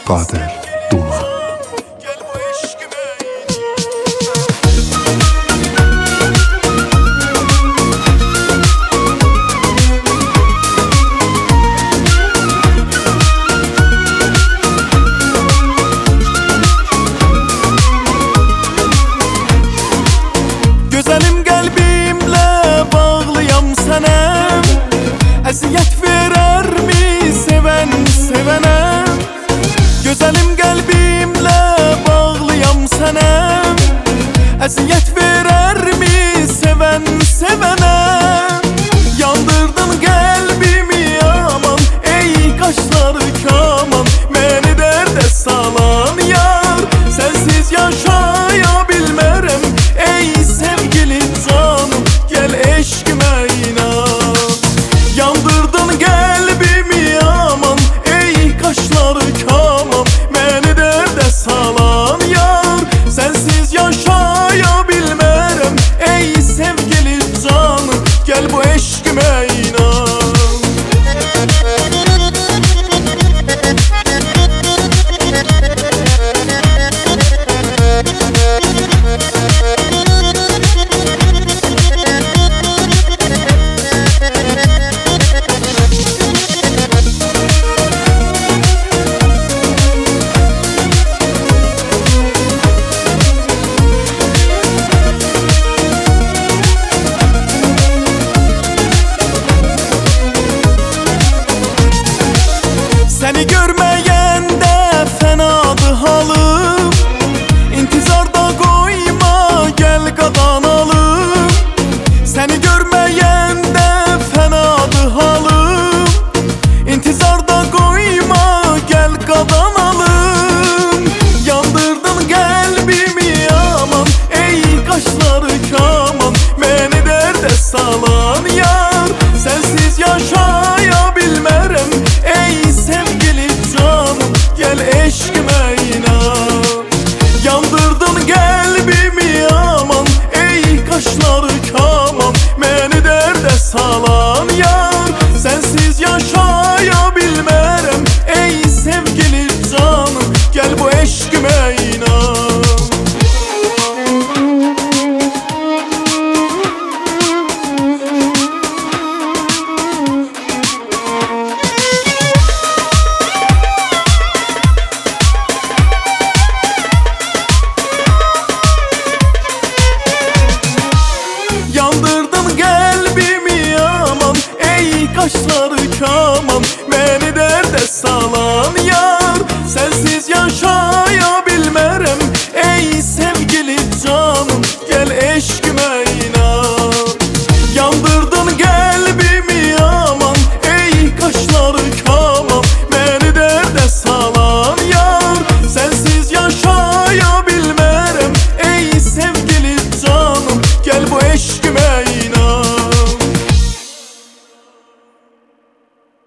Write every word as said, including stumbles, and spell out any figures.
Qadir Duman. Gözəlim qəlbimlə bağlıyam sənə, əziyyət verərmi sevən sevənə? Gözəlim qəlbimlə bağlıyam sənə, əziyyət verərmi sevən sevənə? Yandırdın qəlbimi aman, ey qaşları kaman, məni dərdə salan yar, sənsiz yaşaya bilmərəm, ey sevgili canım, gel eşkime inan. Yandırdın qəlbimi aman, ey qaşları kaman, məni dərdə salan yar, sənsiz yaşaya bilmərəm, ey sevgili canım, gel bu eşkime inan. Səni görməyəndə fənadır halım, İntizarda qoyma, gəl qadanalım. Səni görməyəndə fənadır halım, İntizarda qoyma, gəl qadanalım. Yandırdın qəlbimi aman, ey qaşları kaman, məni dərdə salan yar, sənsiz yaşaya bilmərəm, ey sevgili canım, gel eşkime inan. Yandırdın gel